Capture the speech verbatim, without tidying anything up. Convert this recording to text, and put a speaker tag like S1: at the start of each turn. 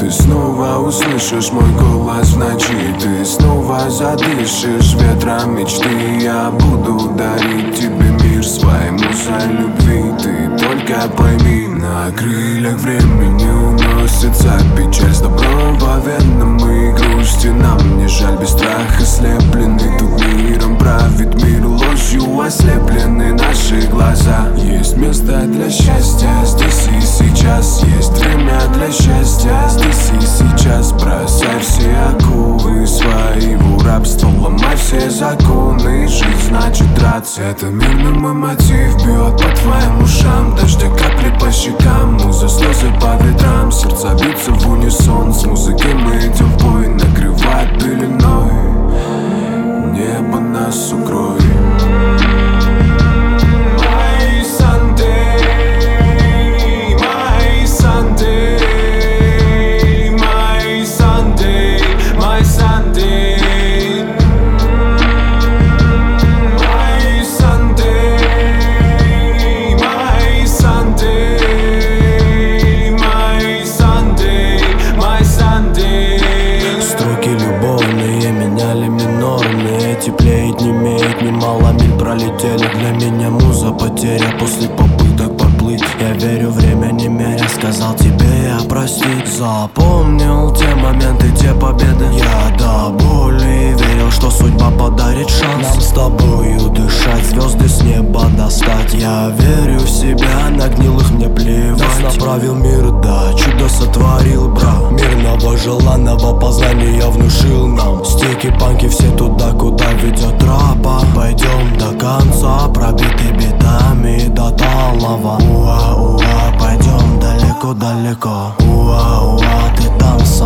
S1: Ты снова услышишь мой голос в ночи, ты снова задышишь ветром мечты. Я буду дарить тебе мир своей музой любви. Ты только пойми, на крыльях времени уносится печаль с добром по венам и грусти. Нам не жаль, без страха слеплены тут миром правит мир, ложью ослеплены наши глаза. Есть место для счастья здесь и сейчас, есть время для счастья здесь и сейчас. Бросай все оковы своего рабства, ломай все законы, жизнь значит драться. Это мирный мой мотив бьет по твоим ушам, дождя капли по щекам, муза слезы по ветрам. Сердца бьются в унисон, с музыки мы идем в бой, накрывает пеленой, небо нас укроет.
S2: Теплеет, не имеет, немало миль пролетели. Для меня муза потеря после попыток поплыть. Я верю, время не меря, сказал тебе я простить. Запомнил те моменты, те победы. Я до боли верил, что судьба подарит шанс нам с тобою дышать, звезды с неба достать. Я верю в себя, на гнилых мне плевать. Нас направил мир, да, чудо сотворил, брат. Мирного желанного познания внушил нам. Стики, панки, все туда, куда ведет тропа. Пойдем до конца, пробитый битами до талого. Уа, уа, пойдем далеко-далеко. Уа, уа, ты там сам.